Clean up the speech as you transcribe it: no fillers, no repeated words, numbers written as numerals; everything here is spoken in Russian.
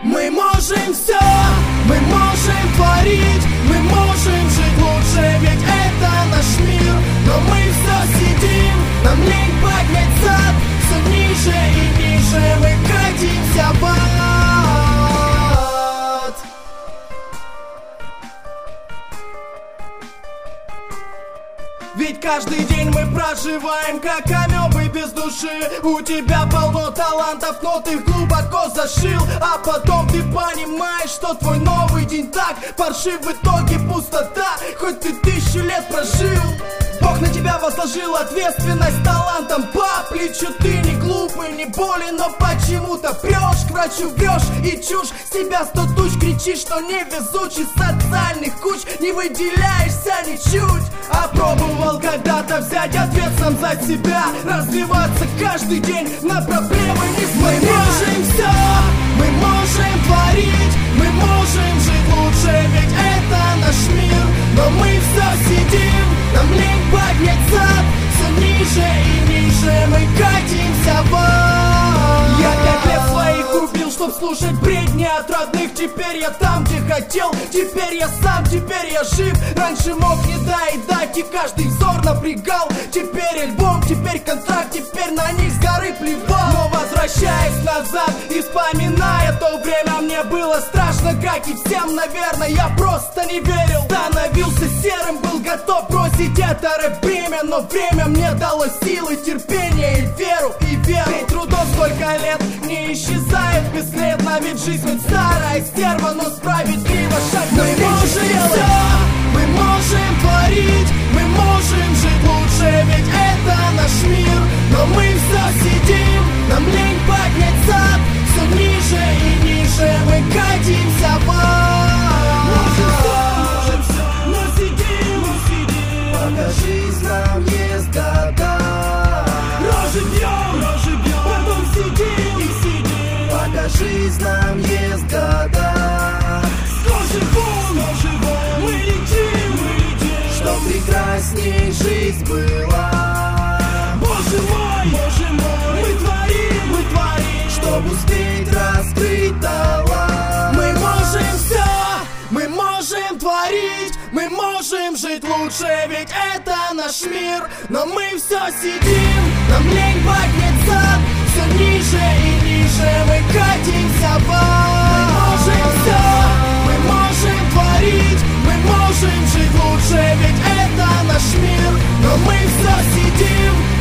Мы можем все, мы можем творить, мы можем жить лучше, ведь это наш мир. Но мы все сидим, нам лень поднять зад, все ниже и ниже мы катимся в ад. Ведь каждый день мы проживаем как амебы без души. У тебя полно талантов, но ты их глубоко зашил. А потом ты понимаешь, что твой новый день так паршив. В итоге пустота, хоть ты 1000 лет прожил. Бог на тебя возложил ответственность талантом по плечу. Ты не глупый, не болен, но почему-то прешь к врачу, врешь и чушь. Себя 100 туч, кричишь, что невезучий, социальных куч не выделяешься ничуть. А пробовал когда-то взять ответ сам за себя, развиваться каждый день, на проблемы не смотреть. Мы можем все, мы можем творить, мы можем жить лучше, ведь это наш мир. Но мы все сидим, нам лень поднять зад, все ниже и ниже мы катимся в ад. Я 5 лет своих убил, чтоб слушать бредни от родных. Теперь я там, где хотел, теперь я сам, теперь я жив. Раньше мог не доедать и каждый взор напрягал. Теперь альбом, теперь контракт, теперь на них с горы плевал. Но возвращаясь назад и вспоминая то время, мне было страшно, как и всем, наверное. Я просто не верил, становился серым, был готов бросить это рэп-бремя. Но время мне дало силы, терпение и веру, и веру. Ведь трудов столько лет не исчезает бесследно. Ведь жизнь ведь старая стерва, но справедливо шаг навстречу сделать. Мы можем творить, мы можем жить лучше, ведь это наш мир. Но мы все сидим, нам лень поднять зад, все ниже и ниже мы катимся в ад. Можем все, но сидим, пока жизнь нам ест года. Рожи бьем, потом сидим и сидим, пока жизнь нам ест года. мы летим, Чтоб прекрасней жизнь была. Боже мой, мы творим, Чтоб успеть раскрыть талант. мы можем все, мы можем творить, мы можем жить лучше, ведь это наш мир. Но мы все сидим, нам лень поднять зад, все ниже и ниже мы катимся в ад. Мы можем все, мы можем творить, мы можем жить лучше, ведь это наш мир. Но мы все сидим,